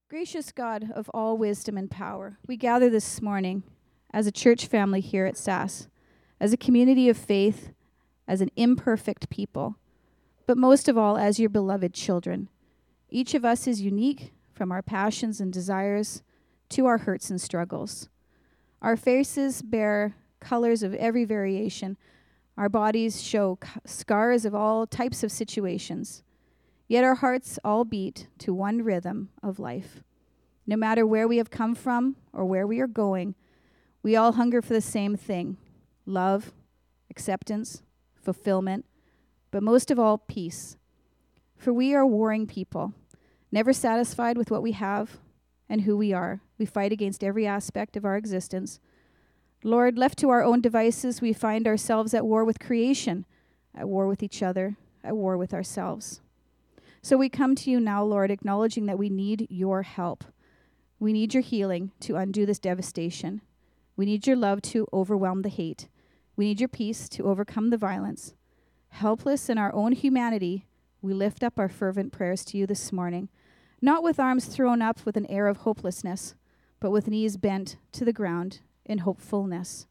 Gracious God of all wisdom and power, we gather this morning as a church family here at SAS, as a community of faith, as an imperfect people, but most of all as your beloved children. Each of us is unique, from our passions and desires to our hurts and struggles. Our faces bear colors of every variation. Our bodies show scars of all types of situations. Yet our hearts all beat to one rhythm of life. No matter where we have come from or where we are going, we all hunger for the same thing: love, acceptance, fulfillment, but most of all, peace. For we are warring people, never satisfied with what we have and who we are. We fight against every aspect of our existence. Lord, left to our own devices, we find ourselves at war with creation, at war with each other, at war with ourselves. So we come to you now, Lord, acknowledging that we need your help. We need your healing to undo this devastation. We need your love to overwhelm the hate. We need your peace to overcome the violence. Helpless in our own humanity, we lift up our fervent prayers to you this morning, not with arms thrown up with an air of hopelessness, but with knees bent to the ground in hopefulness.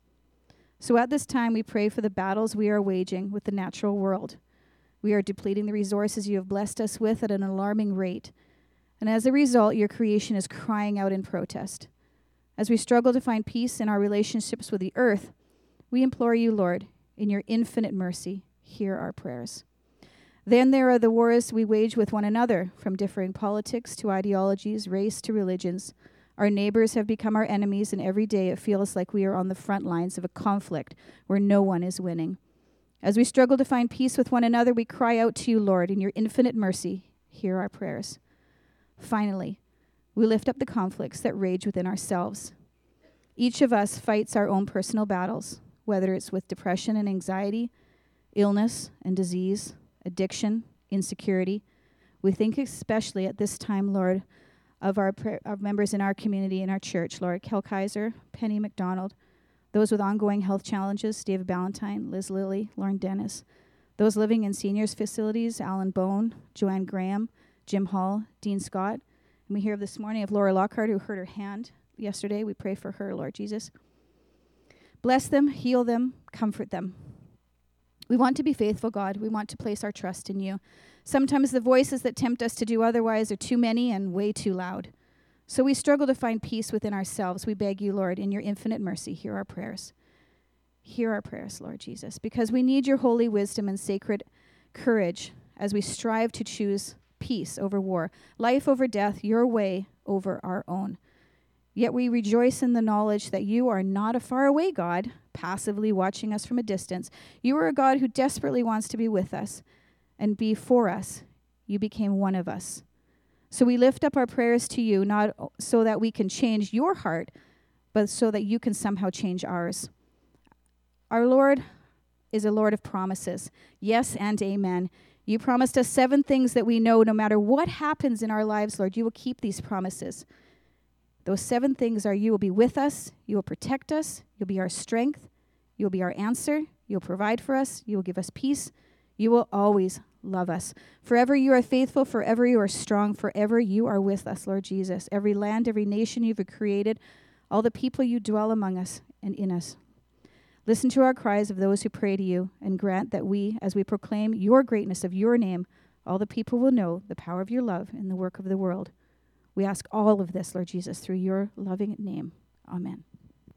So at this time, we pray for the battles we are waging with the natural world. We are depleting the resources you have blessed us with at an alarming rate. And as a result, your creation is crying out in protest. As we struggle to find peace in our relationships with the earth, we implore you, Lord, in your infinite mercy, hear our prayers. Then there are the wars we wage with one another, from differing politics to ideologies, race to religions. Our neighbors have become our enemies, and every day it feels like we are on the front lines of a conflict where no one is winning. As we struggle to find peace with one another, we cry out to you, Lord, in your infinite mercy, hear our prayers. Finally, we lift up the conflicts that rage within ourselves. Each of us fights our own personal battles, whether it's with depression and anxiety, illness and disease, addiction, insecurity. We think especially at this time, Lord, of our members in our community, in our church, Lord, Kel Kaiser, Penny McDonald, those with ongoing health challenges, David Ballantyne, Liz Lilly, Lauren Dennis, those living in seniors facilities, Alan Bone, Joanne Graham, Jim Hall, Dean Scott. And we hear this morning of Laura Lockhart, who hurt her hand yesterday. We pray for her, Lord Jesus. Bless them, heal them, comfort them. We want to be faithful, God. We want to place our trust in you. Sometimes the voices that tempt us to do otherwise are too many and way too loud. So we struggle to find peace within ourselves. We beg you, Lord, in your infinite mercy, hear our prayers. Hear our prayers, Lord Jesus, because we need your holy wisdom and sacred courage as we strive to choose peace over war, life over death, your way over our own. Yet we rejoice in the knowledge that you are not a faraway God, passively watching us from a distance. You are a God who desperately wants to be with us and be for us. You became one of us. So we lift up our prayers to you, not so that we can change your heart, but so that you can somehow change ours. Our Lord is a Lord of promises. Yes and amen. You promised us 7 things that we know no matter what happens in our lives, Lord, you will keep these promises. Those 7 things are: you will be with us, you will protect us, you'll be our strength, you will be our answer, you'll provide for us, you will give us peace, you will always love us. Forever you are faithful, forever you are strong, forever you are with us, Lord Jesus. Every land, every nation you've created, all the people you dwell among us and in us. Listen to our cries of those who pray to you, and grant that we, as we proclaim your greatness of your name, all the people will know the power of your love in the work of the world. We ask all of this, Lord Jesus, through your loving name. Amen.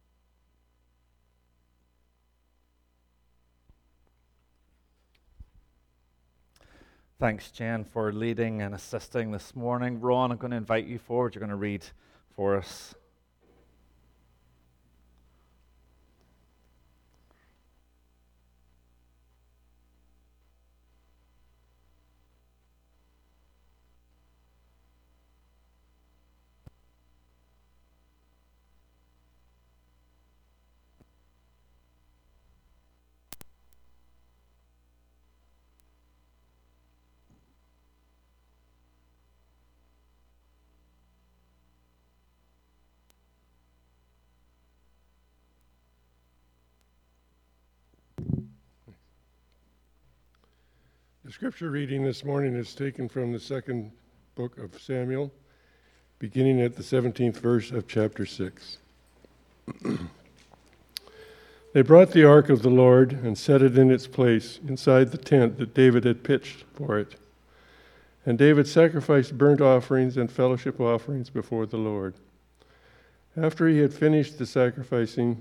Thanks, Jen, for leading and assisting this morning. Ron, I'm going to invite you forward. You're going to read for us. The scripture reading this morning is taken from the second book of Samuel, beginning at the 17th verse of chapter 6. They brought the ark of the Lord and set it in its place inside the tent that David had pitched for it. And David sacrificed burnt offerings and fellowship offerings before the Lord. After he had finished sacrificing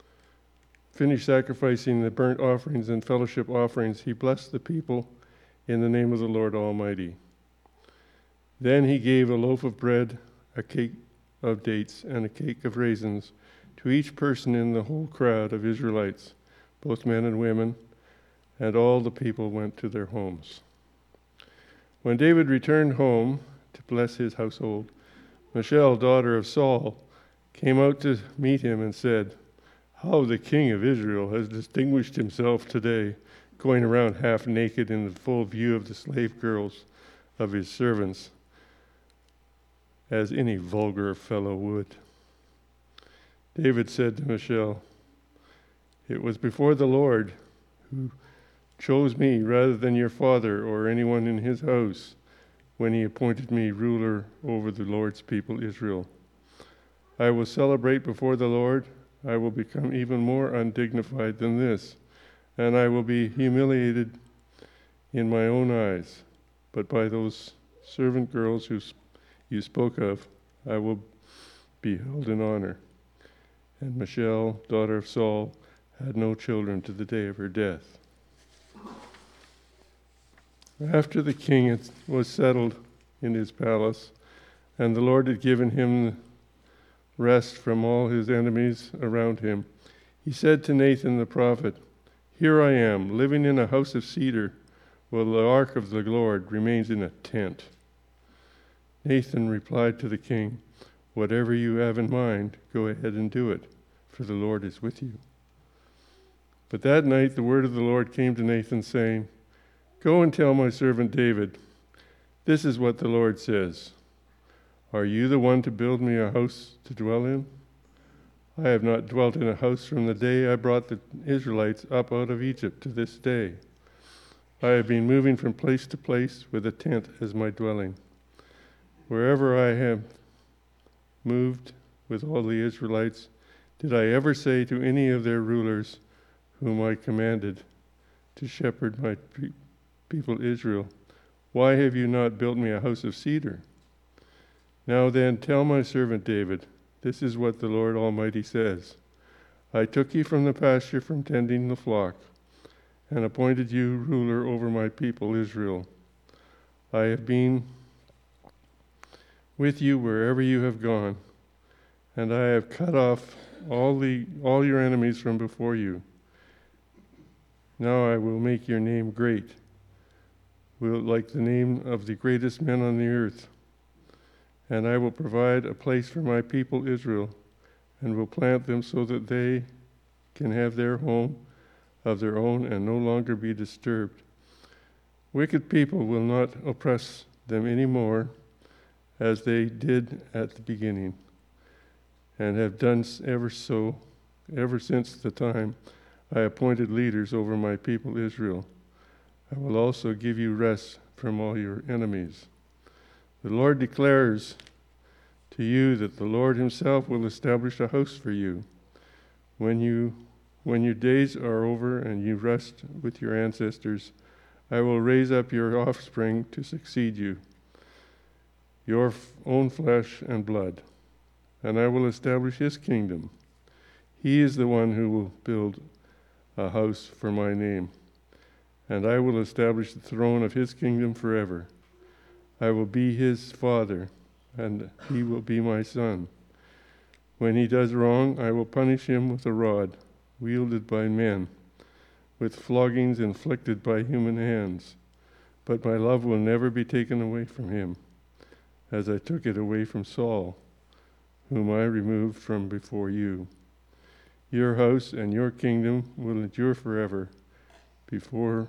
the burnt offerings and fellowship offerings, he blessed the people in the name of the Lord Almighty. Then he gave a loaf of bread, a cake of dates, and a cake of raisins to each person in the whole crowd of Israelites, both men and women, and all the people went to their homes. When David returned home to bless his household, Michal, daughter of Saul, came out to meet him and said, "How the king of Israel has distinguished himself today, going around half naked in the full view of the slave girls of his servants, as any vulgar fellow would." David said to Michal, "It was before the Lord who chose me rather than your father or anyone in his house when he appointed me ruler over the Lord's people Israel. I will celebrate before the Lord. I will become even more undignified than this, and I will be humiliated in my own eyes. But by those servant girls who you spoke of, I will be held in honor." And Michal, daughter of Saul, had no children to the day of her death. After the king was settled in his palace, and the Lord had given him rest from all his enemies around him, he said to Nathan the prophet, "Here I am, living in a house of cedar, while the ark of the Lord remains in a tent." Nathan replied to the king, "Whatever you have in mind, go ahead and do it, for the Lord is with you." But that night the word of the Lord came to Nathan, saying, "Go and tell my servant David, this is what the Lord says. Are you the one to build me a house to dwell in? I have not dwelt in a house from the day I brought the Israelites up out of Egypt to this day. I have been moving from place to place with a tent as my dwelling. Wherever I have moved with all the Israelites, did I ever say to any of their rulers, whom I commanded to shepherd my people Israel, 'Why have you not built me a house of cedar?' Now then, tell my servant David, this is what the Lord Almighty says. I took you from the pasture from tending the flock, and appointed you ruler over my people Israel. I have been with you wherever you have gone, and I have cut off all your enemies from before you. Now I will make your name great, like the name of the greatest men on the earth. And I will provide a place for my people Israel, and will plant them so that they can have their home of their own and no longer be disturbed. Wicked people will not oppress them any more, as they did at the beginning, and have done ever since the time I appointed leaders over my people Israel. I will also give you rest from all your enemies. The Lord declares to you that the Lord himself will establish a house for you. When your days are over and you rest with your ancestors, I will raise up your offspring to succeed you, your own flesh and blood, and I will establish his kingdom. He is the one who will build a house for my name, and I will establish the throne of his kingdom forever. I will be his father, and he will be my son. When he does wrong, I will punish him with a rod wielded by men, with floggings inflicted by human hands. But my love will never be taken away from him, as I took it away from Saul, whom I removed from before you. Your house and your kingdom will endure forever before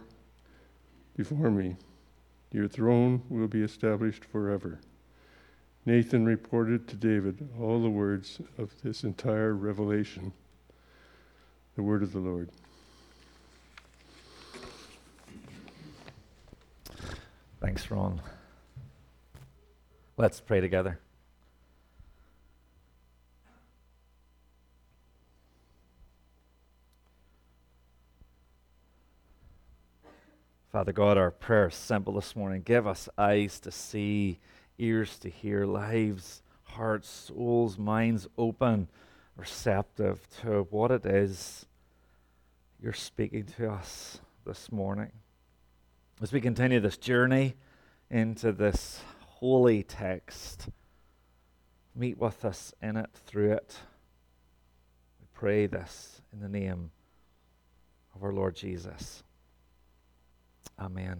me. Your throne will be established forever." Nathan reported to David all the words of this entire revelation. The word of the Lord. Thanks, Ron. Let's pray together. Father God, our prayer is simple this morning. Give us eyes to see, ears to hear, lives, hearts, souls, minds open, receptive to what it is you're speaking to us this morning. As we continue this journey into this holy text, meet with us in it, through it. We pray this in the name of our Lord Jesus. Amen.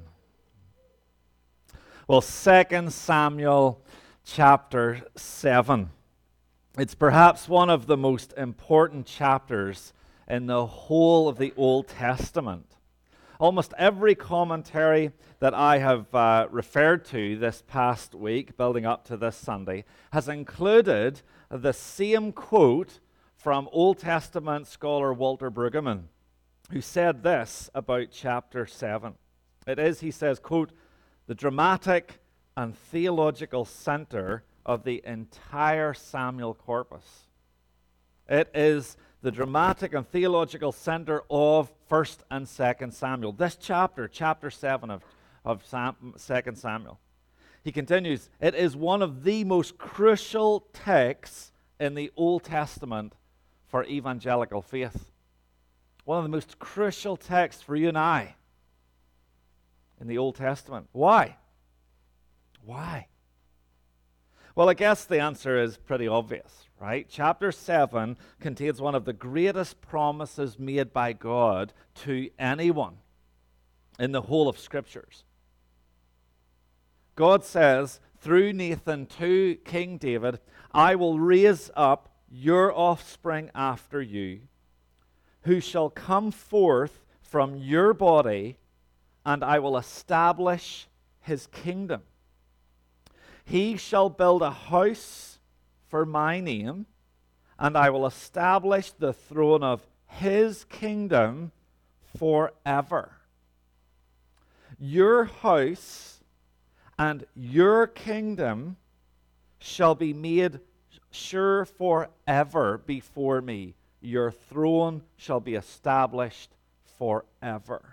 Well, 2 Samuel chapter 7. It's perhaps one of the most important chapters in the whole of the Old Testament. Almost every commentary that I have referred to this past week, building up to this Sunday, has included the same quote from Old Testament scholar Walter Brueggemann, who said this about chapter 7. It is, he says, quote, the dramatic and theological center of the entire Samuel corpus. It is the dramatic and theological center of 1st and 2nd Samuel. This chapter, chapter 7 of 2nd Samuel. He continues, it is one of the most crucial texts in the Old Testament for evangelical faith. One of the most crucial texts for you and I in the Old Testament. Why? Why? Well, I guess the answer is pretty obvious, right? Chapter 7 contains one of the greatest promises made by God to anyone in the whole of Scriptures. God says through Nathan to King David, I will raise up your offspring after you, who shall come forth from your body, and I will establish his kingdom. He shall build a house for my name, and I will establish the throne of his kingdom forever. Your house and your kingdom shall be made sure forever before me. Your throne shall be established forever.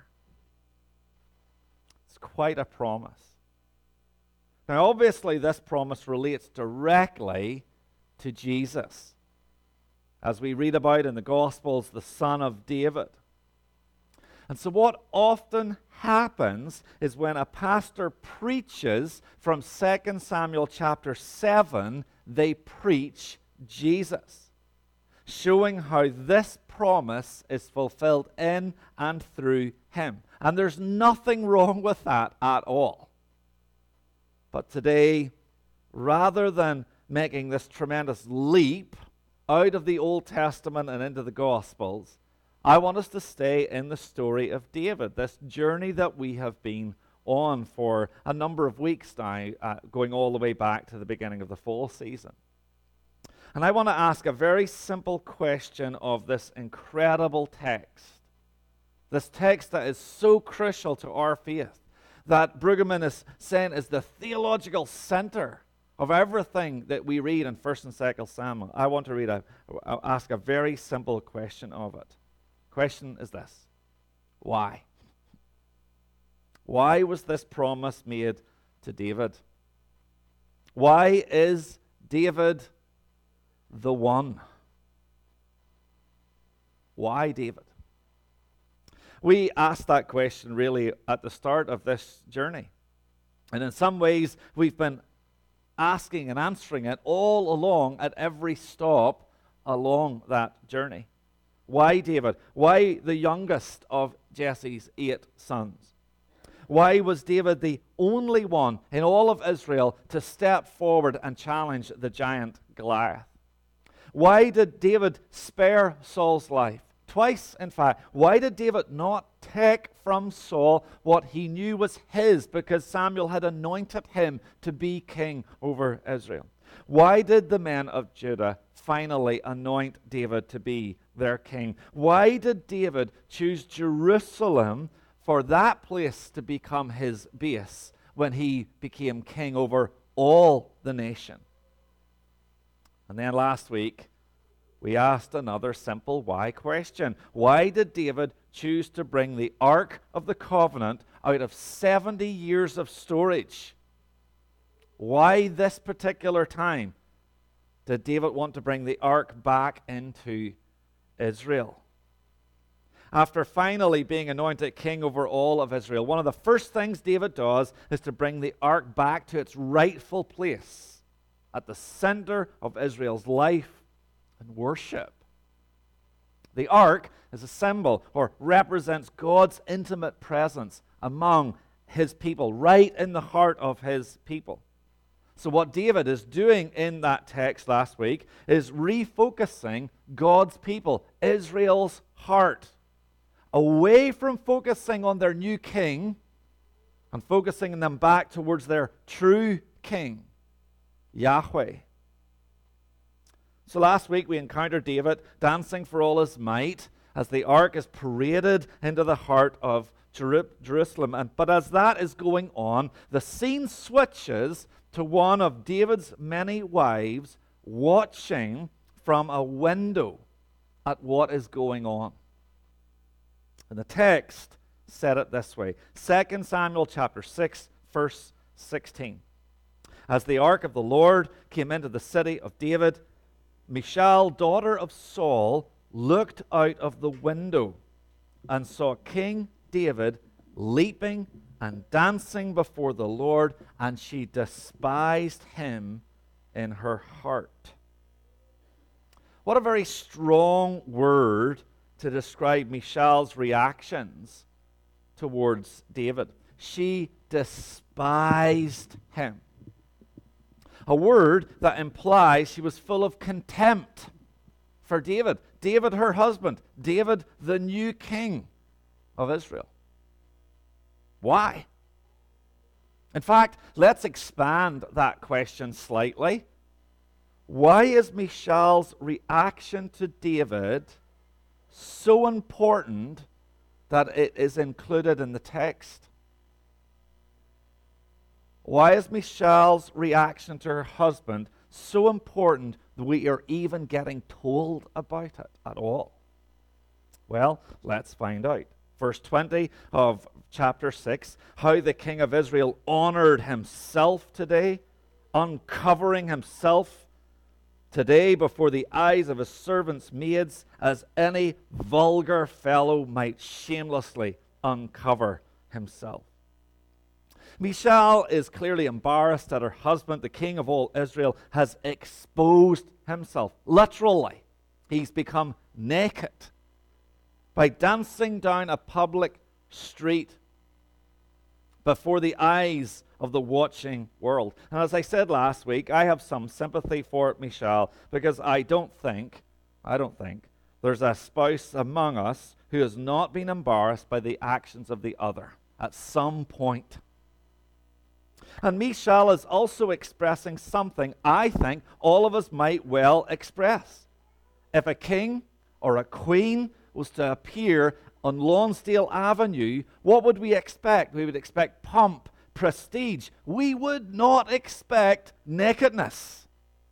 Quite a promise. Now, obviously, this promise relates directly to Jesus. As we read about in the Gospels, the son of David. And so what often happens is when a pastor preaches from 2 Samuel chapter 7, they preach Jesus, showing how this promise is fulfilled in and through him. And there's nothing wrong with that at all. But today, rather than making this tremendous leap out of the Old Testament and into the Gospels, I want us to stay in the story of David, this journey that we have been on for a number of weeks now, going all the way back to the beginning of the fall season. And I want to ask a very simple question of this incredible text. This text that is so crucial to our faith, that Brueggemann is saying is the theological center of everything that we read in 1st and 2nd Samuel. I want to ask a very simple question of it. Question is this: why? Why was this promise made to David? Why is David the one? Why David? We asked that question really at the start of this journey. And in some ways, we've been asking and answering it all along at every stop along that journey. Why David? Why the youngest of Jesse's 8 sons? Why was David the only one in all of Israel to step forward and challenge the giant Goliath? Why did David spare Saul's life? Twice, in fact. Why did David not take from Saul what he knew was his, because Samuel had anointed him to be king over Israel? Why did the men of Judah finally anoint David to be their king? Why did David choose Jerusalem for that place to become his base when he became king over all the nation? And then last week, we asked another simple why question. Why did David choose to bring the Ark of the Covenant out of 70 years of storage? Why this particular time did David want to bring the Ark back into Israel? After finally being anointed king over all of Israel, one of the first things David does is to bring the Ark back to its rightful place at the center of Israel's life and worship. The Ark is a symbol or represents God's intimate presence among his people, right in the heart of his people. So what David is doing in that text last week is refocusing God's people, Israel's heart, away from focusing on their new king and focusing them back towards their true king, Yahweh. So last week we encountered David dancing for all his might as the ark is paraded into the heart of Jerusalem. But as that is going on, the scene switches to one of David's many wives watching from a window at what is going on. And the text said it this way, 2 Samuel chapter 6, verse 16. As the ark of the Lord came into the city of David, Michal, daughter of Saul, looked out of the window and saw King David leaping and dancing before the Lord, and she despised him in her heart. What a very strong word to describe Michal's reactions towards David. She despised him. A word that implies she was full of contempt for David. David, her husband. David, the new king of Israel. Why? In fact, let's expand that question slightly. Why is Michal's reaction to David so important that it is included in the text? Why is Michal's reaction to her husband so important that we are even getting told about it at all? Well, let's find out. Verse 20 of chapter 6, how the king of Israel honored himself today, uncovering himself today before the eyes of his servants' maids, as any vulgar fellow might shamelessly uncover himself. Michal is clearly embarrassed that her husband, the king of all Israel, has exposed himself. Literally, he's become naked by dancing down a public street before the eyes of the watching world. And as I said last week, I have some sympathy for Michal, because I don't think there's a spouse among us who has not been embarrassed by the actions of the other at some point. And Michal is also expressing something I think all of us might well express. If a king or a queen was to appear on Lonsdale Avenue, what would we expect? We would expect pomp, prestige. We would not expect nakedness.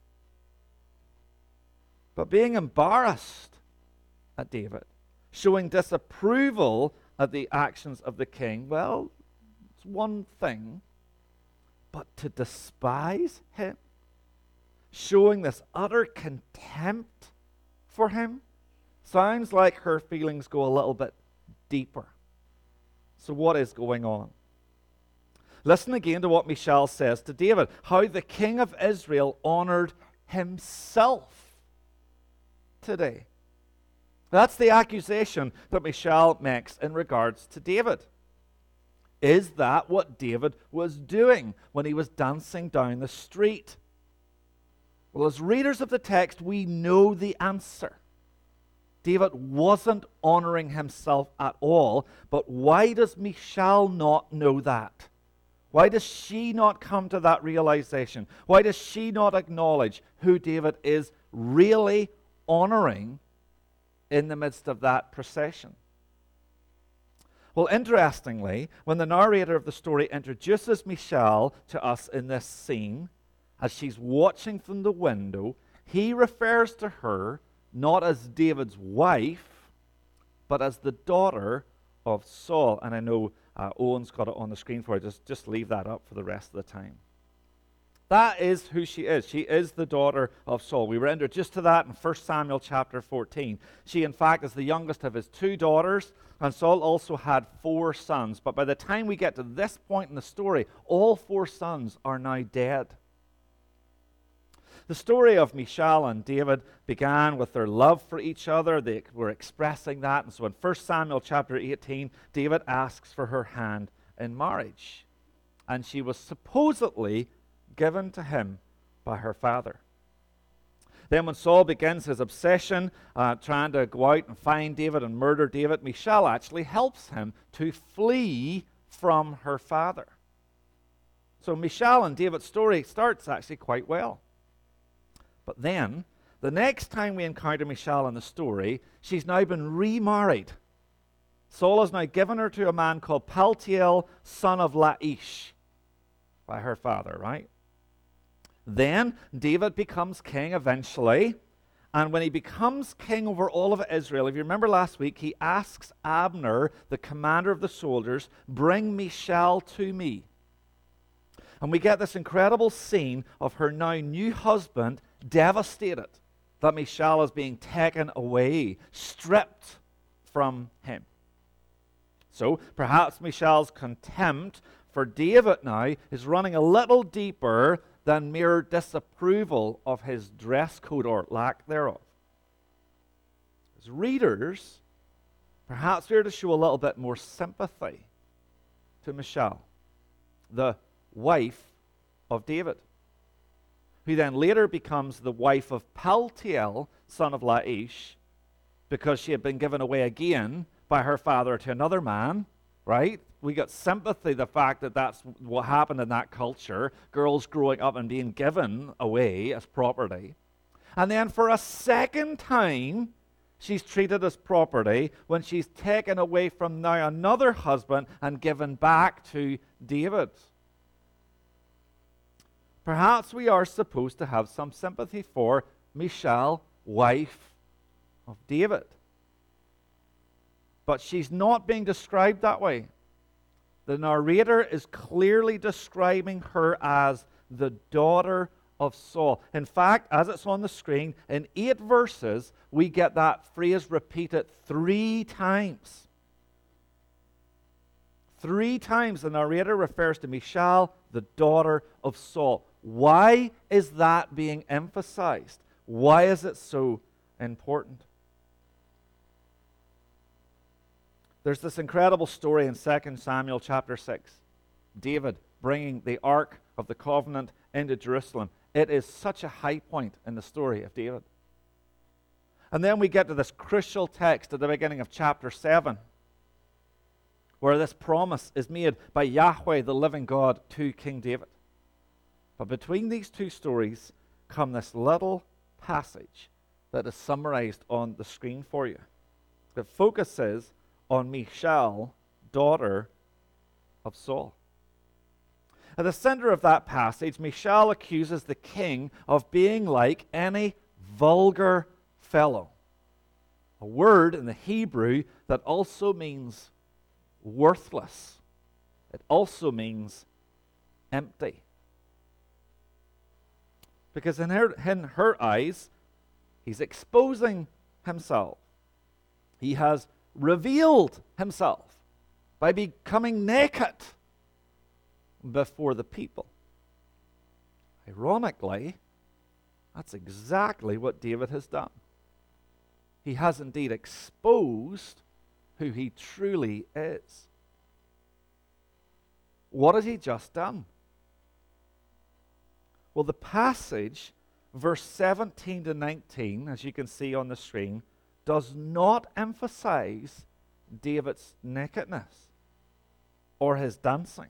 But being embarrassed at David, showing disapproval at the actions of the king, well, it's one thing. But to despise him, showing this utter contempt for him, sounds like her feelings go a little bit deeper. So what is going on? Listen again to what Michal says to David, how the king of Israel honored himself today. That's the accusation that Michal makes in regards to David. Is that what David was doing when he was dancing down the street? Well, as readers of the text, we know the answer. David wasn't honoring himself at all, but why does Michal not know that? Why does she not come to that realization? Why does she not acknowledge who David is really honoring in the midst of that procession? Well, interestingly, when the narrator of the story introduces Michal to us in this scene, as she's watching from the window, he refers to her not as David's wife, but as the daughter of Saul. And I know Owen's got it on the screen for you. Just leave that up for the rest of the time. That is who she is. She is the daughter of Saul. We render just to that in 1 Samuel chapter 14. She, in fact, is the youngest of his 2 daughters, and Saul also had 4 sons. But by the time we get to this point in the story, all 4 sons are now dead. The story of Michal and David began with their love for each other. They were expressing that. And so in 1 Samuel chapter 18, David asks for her hand in marriage. And she was supposedly given to him by her father. Then when Saul begins his obsession, trying to go out and find David and murder David, Michal actually helps him to flee from her father. So Michal and David's story starts actually quite well. But then, the next time we encounter Michal in the story, she's now been remarried. Saul has now given her to a man called Paltiel, son of Laish, by her father, right? Then David becomes king eventually, and when he becomes king over all of Israel, if you remember last week, he asks Abner, the commander of the soldiers, bring Michal to me. And we get this incredible scene of her now new husband devastated that Michal is being taken away, stripped from him. So perhaps Michal's contempt for David now is running a little deeper than mere disapproval of his dress code or lack thereof. As readers, perhaps we're to show a little bit more sympathy to Michal, the wife of David, who then later becomes the wife of Paltiel, son of Laish, because she had been given away again by her father to another man, right? We got sympathy, the fact that that's what happened in that culture, girls growing up and being given away as property. And then for a second time, she's treated as property when she's taken away from now another husband and given back to David. Perhaps we are supposed to have some sympathy for Michal, wife of David. But she's not being described that way. The narrator is clearly describing her as the daughter of Saul. In fact, as it's on the screen, in 8 verses, we get that phrase repeated 3 times. 3 times the narrator refers to Michal, the daughter of Saul. Why is that being emphasized? Why is it so important? There's this incredible story in 2 Samuel chapter 6. David bringing the Ark of the Covenant into Jerusalem. It is such a high point in the story of David. And then we get to this crucial text at the beginning of chapter 7, where this promise is made by Yahweh, the living God, to King David. But between these 2 stories come this little passage that is summarized on the screen for you. That focuses on Michal, daughter of Saul. At the center of that passage, Michal accuses the king of being like any vulgar fellow. A word in the Hebrew that also means worthless. It also means empty. Because in her eyes, he's exposing himself. He has revealed himself by becoming naked before the people. Ironically, that's exactly what David has done. He has indeed exposed who he truly is. What has he just done? Well, the passage, verse 17 to 19, as you can see on the screen, does not emphasize David's nakedness or his dancing.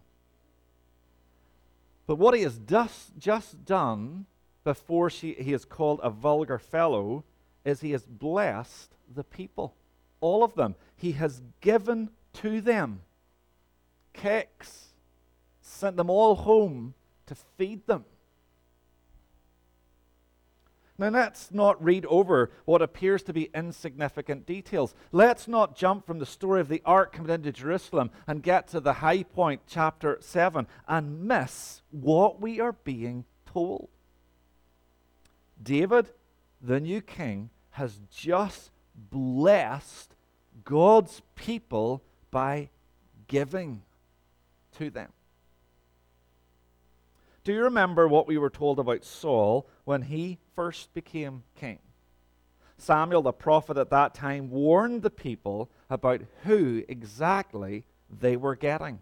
But what he has just done before he is called a vulgar fellow is he has blessed the people, all of them. He has given to them cakes, sent them all home to feed them. Now, let's not read over what appears to be insignificant details. Let's not jump from the story of the ark coming into Jerusalem and get to the high point, chapter 7, and miss what we are being told. David, the new king, has just blessed God's people by giving to them. Do you remember what we were told about Saul when he first became king? Samuel, the prophet at that time, warned the people about who exactly they were getting.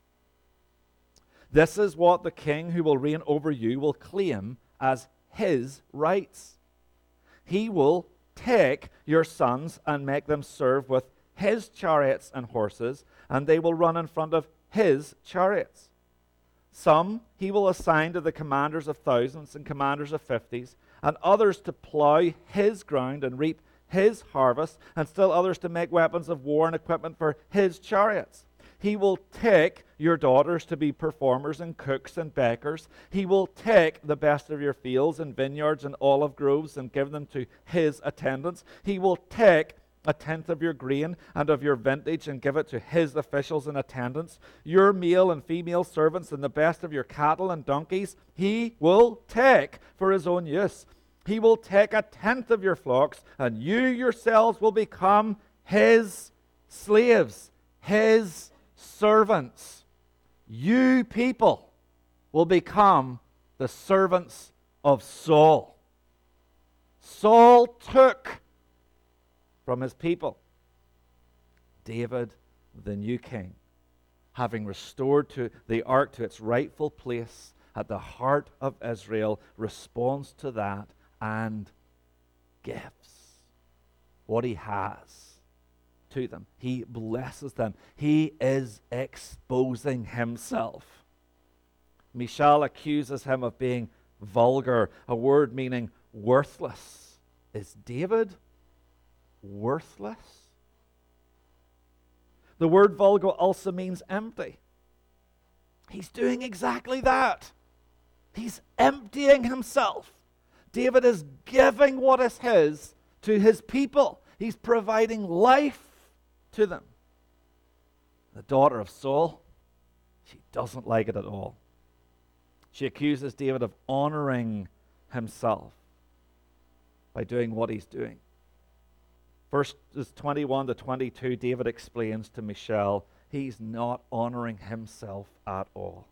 This is what the king who will reign over you will claim as his rights. He will take your sons and make them serve with his chariots and horses, and they will run in front of his chariots. Some he will assign to the commanders of thousands and commanders of fifties, and others to plow his ground and reap his harvest, and still others to make weapons of war and equipment for his chariots. He will take your daughters to be performers and cooks and bakers. He will take the best of your fields and vineyards and olive groves and give them to his attendants. He will take a tenth of your grain and of your vintage and give it to his officials and attendants. Your male and female servants and the best of your cattle and donkeys he will take for his own use. He will take a tenth of your flocks, and you yourselves will become his slaves, his servants. You people will become the servants of Saul. Saul took from his people. David, the new king, having restored to the ark to its rightful place at the heart of Israel, responds to that and gives what he has to them. He blesses them. He is exposing himself. Michal accuses him of being vulgar, a word meaning worthless. Is David worthless? The word vulgar also means empty. He's doing exactly that. He's emptying himself. David is giving what is his to his people. He's providing life to them. The daughter of Saul, she doesn't like it at all. She accuses David of honoring himself by doing what he's doing. Verses 21 to 22, David explains to Michal, he's not honoring himself at all.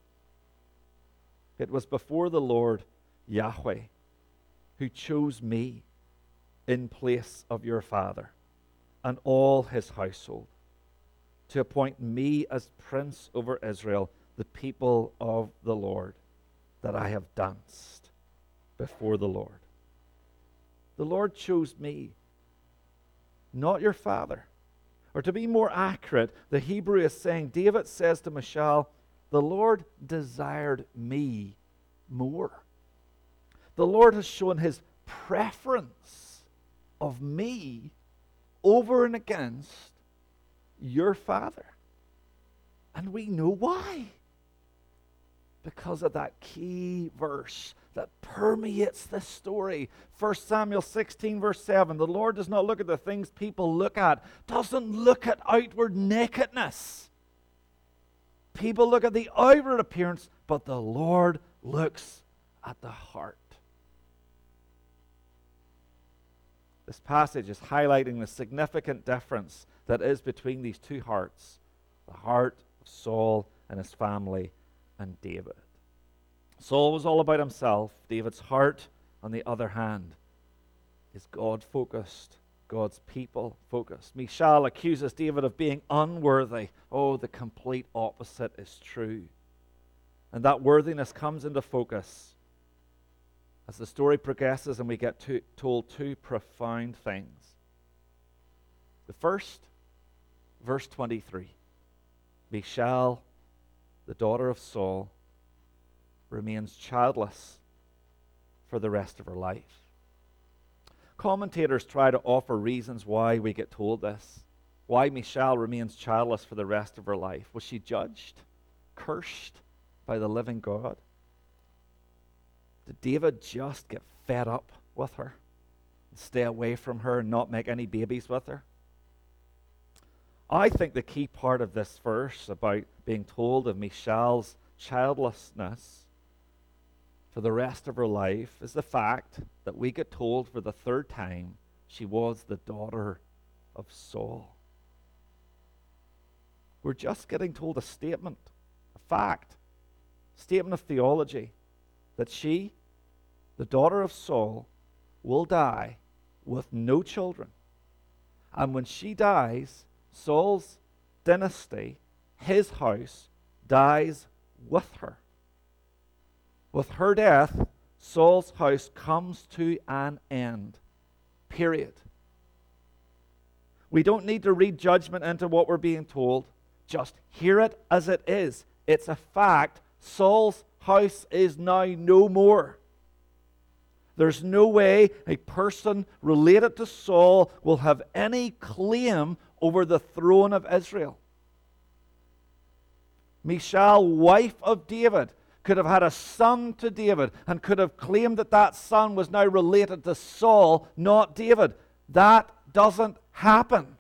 It was before the Lord Yahweh who chose me in place of your father and all his household, to appoint me as prince over Israel, the people of the Lord, that I have danced before the Lord. The Lord chose me, not your father. Or to be more accurate, the Hebrew is saying, David says to Michal, the Lord desired me more. The Lord has shown his preference of me over and against your father. And we know why. Because of that key verse that permeates this story. 1 Samuel 16 verse 7. The Lord does not look at the things people look at. Doesn't look at outward nakedness. People look at the outward appearance, but the Lord looks at the heart. This passage is highlighting the significant difference that is between these two hearts, the heart of Saul and his family and David. Saul was all about himself. David's heart, on the other hand, is God-focused, God's people-focused. Michal accuses David of being unworthy. Oh, the complete opposite is true. And that worthiness comes into focus as the story progresses and we get told two profound things. The first, verse 23, Michal, the daughter of Saul, remains childless for the rest of her life. Commentators try to offer reasons why we get told this. Why Michal remains childless for the rest of her life. Was she judged, cursed by the living God? Did David just get fed up with her, stay away from her, and not make any babies with her. I think the key part of this verse about being told of Michal's childlessness for the rest of her life is the fact that we get told for the third time she was the daughter of Saul. We're just getting told a statement, a fact, statement of theology, that she, the daughter of Saul, will die with no children. And when she dies, Saul's dynasty, his house, dies with her. With her death, Saul's house comes to an end. Period. We don't need to read judgment into what we're being told. Just hear it as it is. It's a fact. Saul's house is now no more. There's no way a person related to Saul will have any claim over the throne of Israel. Michal, wife of David, could have had a son to David and could have claimed that that son was now related to Saul, not David. That doesn't happen.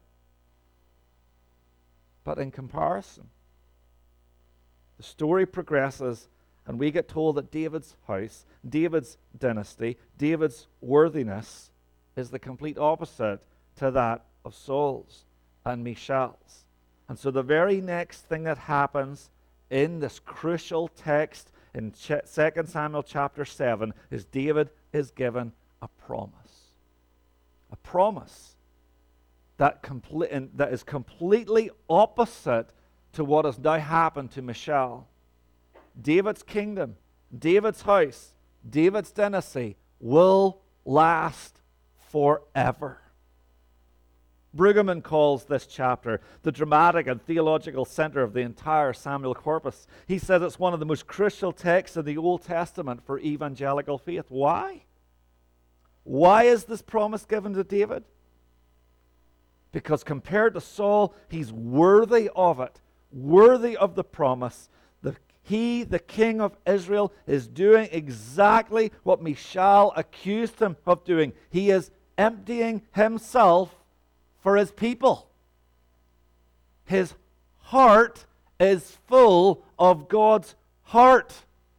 But in comparison, the story progresses and we get told that David's house, David's dynasty, David's worthiness is the complete opposite to that of Saul's and Michal's. And so the very next thing that happens in this crucial text in 2 Samuel chapter 7 is David is given a promise. A promise that is completely opposite to what has now happened to Michal. David's kingdom, David's house, David's dynasty will last forever. Brueggemann calls this chapter the dramatic and theological center of the entire Samuel corpus. He says it's one of the most crucial texts in the Old Testament for evangelical faith. Why? Why is this promise given to David? Because compared to Saul, he's worthy of it, worthy of the promise. He, the king of Israel, is doing exactly what Michal accused him of doing. He is emptying himself for his people. His heart is full of God's heart.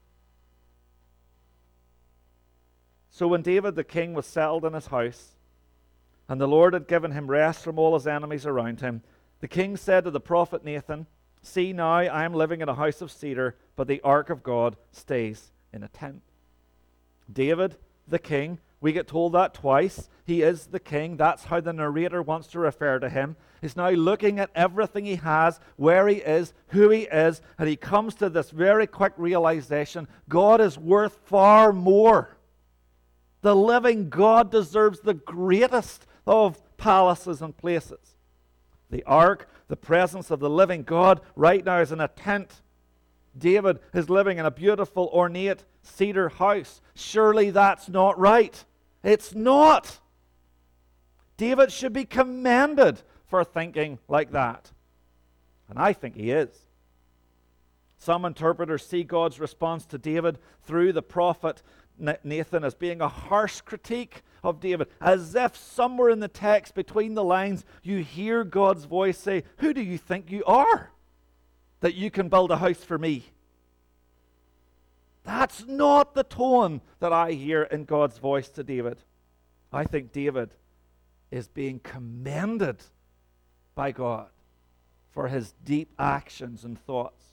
So when David the king was settled in his house, and the Lord had given him rest from all his enemies around him, the king said to the prophet Nathan, "See now, I am living in a house of cedar, but the ark of God stays in a tent." David, the king, we get told that twice. He is the king. That's how the narrator wants to refer to him. He's now looking at everything he has, where he is, who he is, and he comes to this very quick realization: God is worth far more. The living God deserves the greatest of palaces and places. The ark, the presence of the living God, right now is in a tent. David is living in a beautiful, ornate cedar house. Surely that's not right. It's not. David should be commended for thinking like that. And I think he is. Some interpreters see God's response to David through the prophet Nathan as being a harsh critique of David, as if somewhere in the text between the lines you hear God's voice say, "Who do you think you are that you can build a house for me?" That's not the tone that I hear in God's voice to David. I think David is being commended by God for his deep actions and thoughts.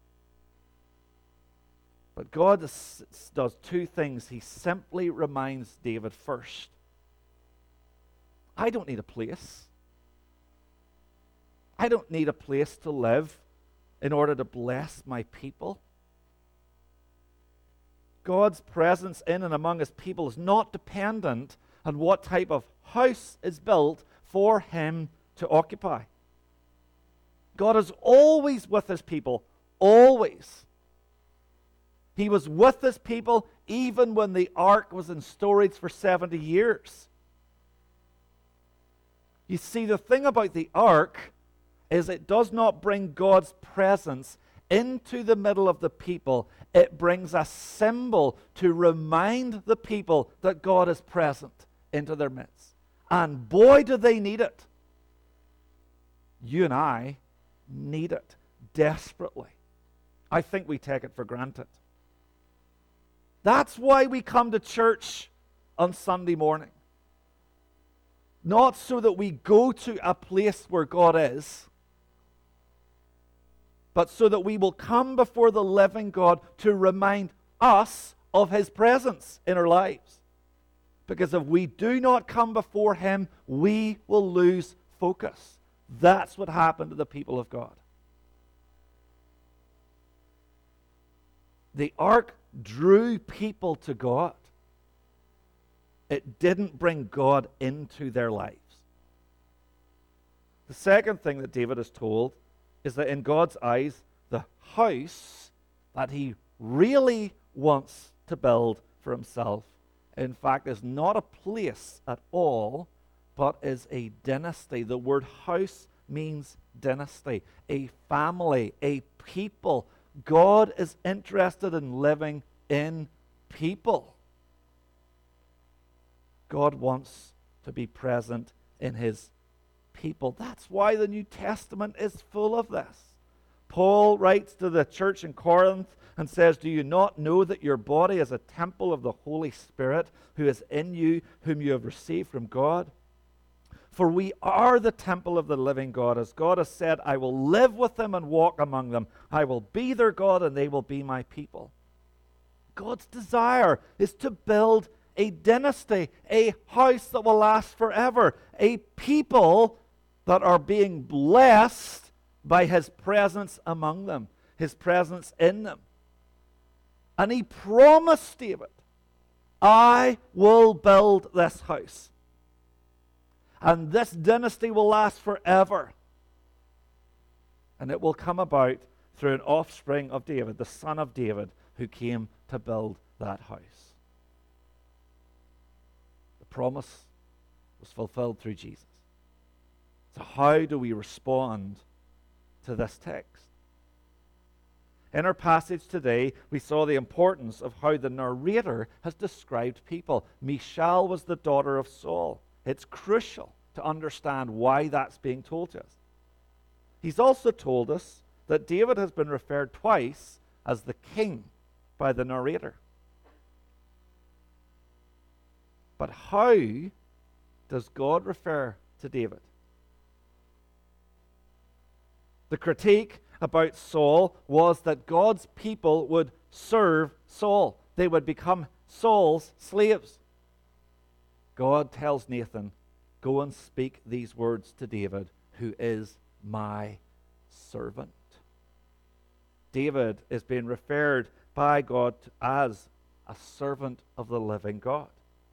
But God does two things. He simply reminds David first, I don't need a place. I don't need a place to live in order to bless my people. God's presence in and among his people is not dependent on what type of house is built for him to occupy. God is always with his people, always. He was with his people even when the ark was in storage for 70 years. You see, the thing about the ark is it does not bring God's presence into the middle of the people, it brings a symbol to remind the people that God is present into their midst. And boy, do they need it. You and I need it desperately. I think we take it for granted. That's why we come to church on Sunday morning. Not so that we go to a place where God is, but so that we will come before the living God to remind us of His presence in our lives. Because if we do not come before Him, we will lose focus. That's what happened to the people of God. The ark drew people to God. It didn't bring God into their lives. The second thing that David is told is that in God's eyes, the house that he really wants to build for himself, in fact, is not a place at all, but is a dynasty. The word house means dynasty, a family, a people. God is interested in living in people. God wants to be present in His people. That's why the New Testament is full of this. Paul writes to the church in Corinth and says, "Do you not know that your body is a temple of the Holy Spirit who is in you, whom you have received from God? For we are the temple of the living God. As God has said, I will live with them and walk among them. I will be their God and they will be my people." God's desire is to build a dynasty, a house that will last forever, a people that are being blessed by His presence among them, His presence in them. And He promised David, "I will build this house, and this dynasty will last forever. And it will come about through an offspring of David, the son of David, who came to build that house." The promise was fulfilled through Jesus. So how do we respond to this text? In our passage today, we saw the importance of how the narrator has described people. Michal was the daughter of Saul. It's crucial to understand why that's being told to us. He's also told us that David has been referred twice as the king by the narrator. But how does God refer to David? The critique about Saul was that God's people would serve Saul. They would become Saul's slaves. God tells Nathan, "Go and speak these words to David, who is my servant." David is being referred by God as a servant of the living God.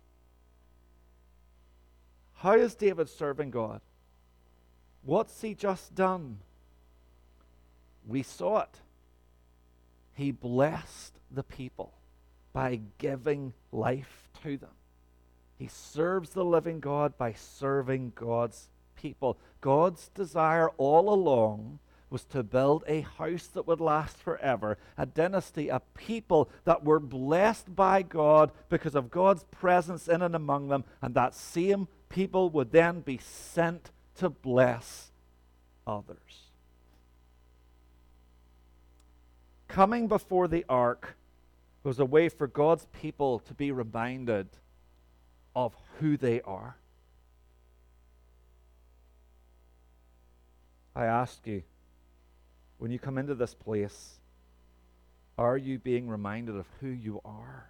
How is David serving God? What's he just done? We saw it. He blessed the people by giving life to them. He serves the living God by serving God's people. God's desire all along was to build a house that would last forever, a dynasty, a people that were blessed by God because of God's presence in and among them, and that same people would then be sent to bless others. Coming before the ark was a way for God's people to be reminded of who they are. I ask you, when you come into this place, are you being reminded of who you are?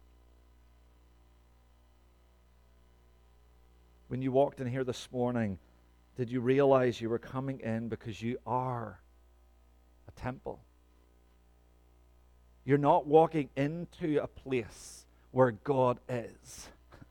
When you walked in here this morning, did you realize you were coming in because you are a temple? You're not walking into a place where God is.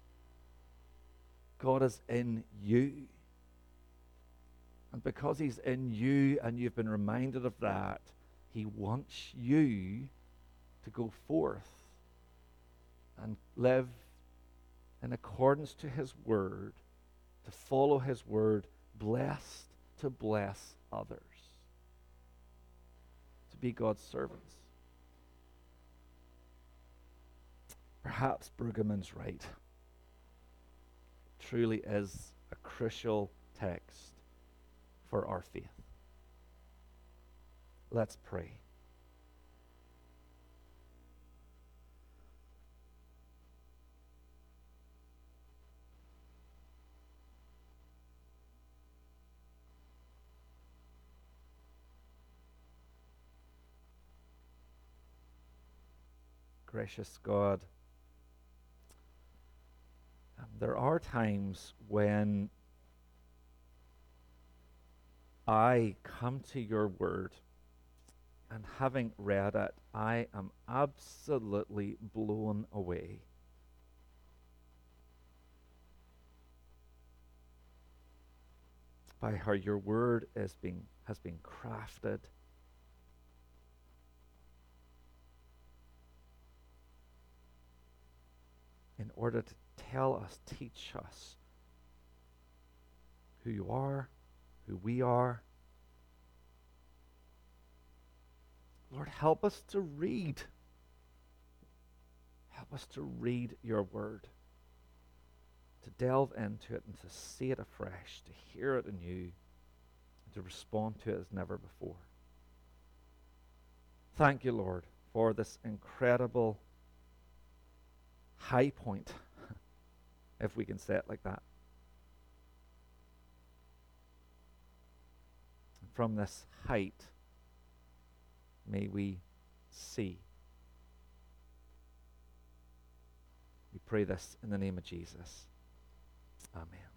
God is in you. And because He's in you and you've been reminded of that, He wants you to go forth and live in accordance to His word, to follow His word, blessed to bless others. To be God's servants. Perhaps Brueggemann's right. Truly is a crucial text for our faith. Let's pray. Gracious God, there are times when I come to your word, and having read it, I am absolutely blown away. By how your word has been crafted in order to tell us, teach us who you are, who we are. Lord, help us to read. Help us to read your word, to delve into it and to see it afresh, to hear it anew, and to respond to it as never before. Thank you, Lord, for this incredible high point, if we can say it like that. From this height, may we see. We pray this in the name of Jesus. Amen.